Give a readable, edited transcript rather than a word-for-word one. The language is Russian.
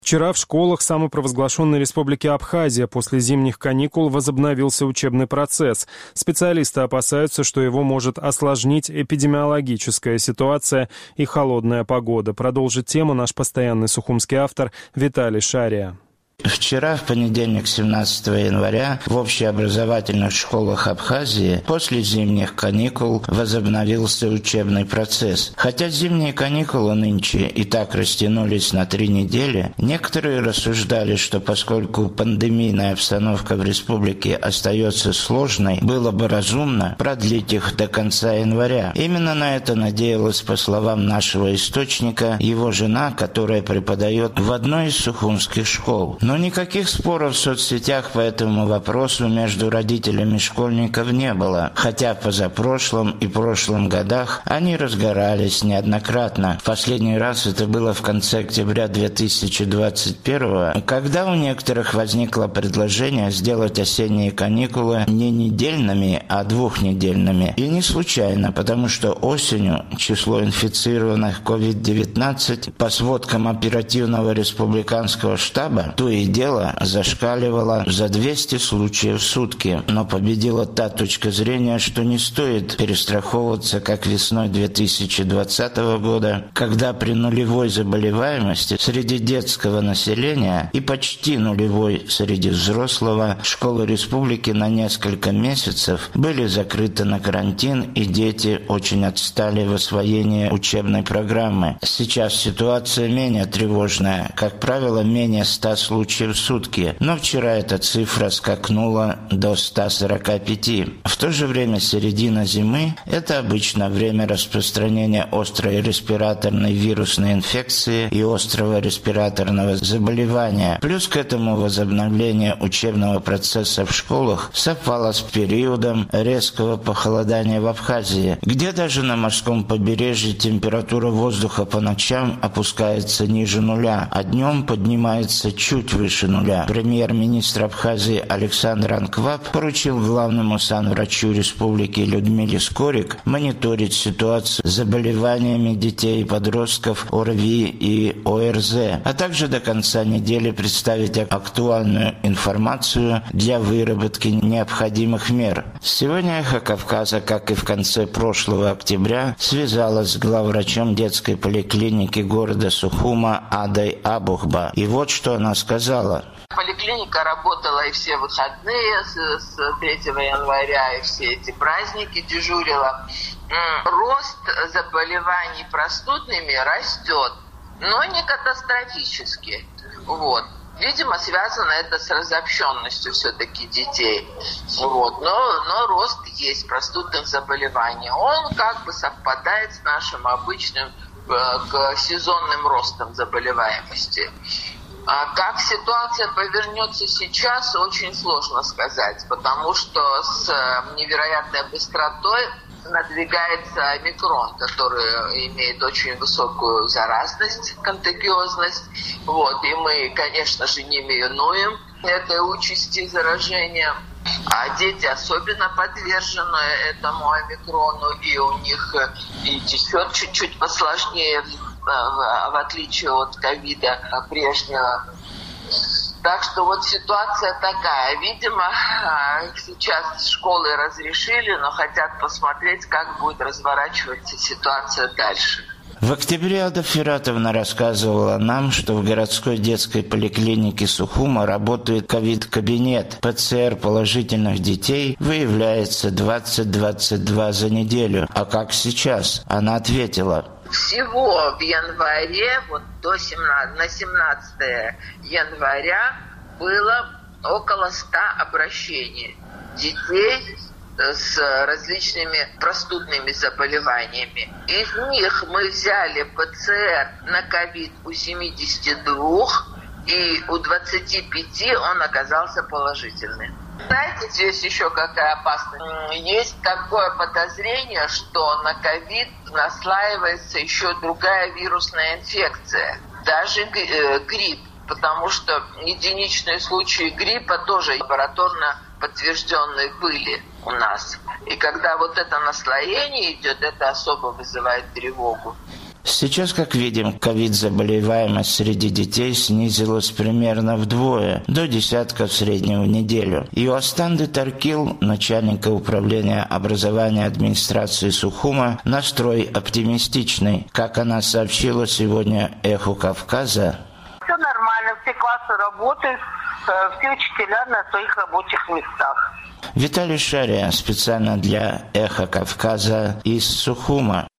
Вчера в школах самопровозглашенной Республики Абхазия после зимних каникул возобновился учебный процесс. Специалисты опасаются, что его может осложнить эпидемиологическая ситуация и холодная погода. Продолжит тему наш постоянный сухумский автор Виталий Шария. Вчера, в понедельник, 17 января, в общеобразовательных школах Абхазии после зимних каникул возобновился учебный процесс. Хотя зимние каникулы нынче и так растянулись на 3 недели, некоторые рассуждали, что поскольку пандемийная обстановка в республике остается сложной, было бы разумно продлить их до конца января. Именно на это надеялась, по словам нашего источника, его жена, которая преподает в одной из сухумских школ. Но никаких споров в соцсетях по этому вопросу между родителями школьников не было, хотя в позапрошлом и прошлом годах они разгорались неоднократно. В последний раз это было в конце октября 2021, когда у некоторых возникло предложение сделать осенние каникулы не недельными, а 2-недельными. И не случайно, потому что осенью число инфицированных COVID-19 по сводкам оперативного республиканского штаба то и дело зашкаливало за 200 случаев в сутки, но победила та точка зрения, что не стоит перестраховываться, как весной 2020 года, когда при нулевой заболеваемости среди детского населения и почти нулевой среди взрослого школы республики на несколько месяцев были закрыты на карантин, и дети очень отстали в освоении учебной программы. Сейчас ситуация менее тревожная, как правило, менее 100 случаев в сутки, но вчера эта цифра скакнула до 145. В то же время середина зимы – это обычно время распространения острой респираторной вирусной инфекции и острого респираторного заболевания. Плюс к этому возобновление учебного процесса в школах совпало с периодом резкого похолодания в Абхазии, где даже на морском побережье температура воздуха по ночам опускается ниже нуля, а днем поднимается чуть выше нуля. Премьер-министр Абхазии Александр Анкваб поручил главному санврачу республики Людмиле Скорик мониторить ситуацию с заболеваниями детей и подростков ОРВИ и ОРЗ, а также до конца недели представить актуальную информацию для выработки необходимых мер. Сегодня «Эхо Кавказа», как и в конце прошлого октября, связалась с главврачом детской поликлиники города Сухума Адай Абухба. И вот что она сказала. Поликлиника работала и все выходные с 3 января, и все эти праздники дежурила. Рост заболеваний простудными растет, но не катастрофически. Вот. Видимо, связано это с разобщенностью все-таки детей. Вот. Но рост есть простудных заболеваний. Он как бы совпадает с нашим обычным сезонным ростом заболеваемости. А как ситуация повернется сейчас, очень сложно сказать, потому что с невероятной быстротой надвигается омикрон, который имеет очень высокую заразность, контагиозность. Вот. И мы, конечно же, не минуем этой участи заражения. А дети особенно подвержены этому омикрону, и у них и течет чуть-чуть посложнее, в отличие от ковида прежнего. Так что вот ситуация такая. Видимо, сейчас школы разрешили, но хотят посмотреть, как будет разворачиваться ситуация дальше. В октябре Ада Фиратовна рассказывала нам, что в городской детской поликлинике Сухума работает ковид-кабинет. ПЦР положительных детей выявляется 20-22 за неделю. А как сейчас? Она ответила: всего в январе, вот на 17 января было около 100 обращений детей с различными простудными заболеваниями. Из них мы взяли ПЦР на ковид у 72, и у 25 он оказался положительным. Знаете, здесь еще какая опасность? Есть такое подозрение, что на ковид наслаивается еще другая вирусная инфекция, даже грипп, потому что единичные случаи гриппа тоже лабораторно подтвержденные были у нас. И когда вот это наслоение идет, это особо вызывает тревогу. Сейчас, как видим, ковид-заболеваемость среди детей снизилась примерно вдвое, до десятка в среднем в неделю. Иостанды Таркил, начальника управления образования администрации Сухума, настрой оптимистичный. Как она сообщила сегодня «Эху Кавказа», все нормально, все классы работают, все учителя на своих рабочих местах. Виталий Шария специально для «Эха Кавказа» из Сухума.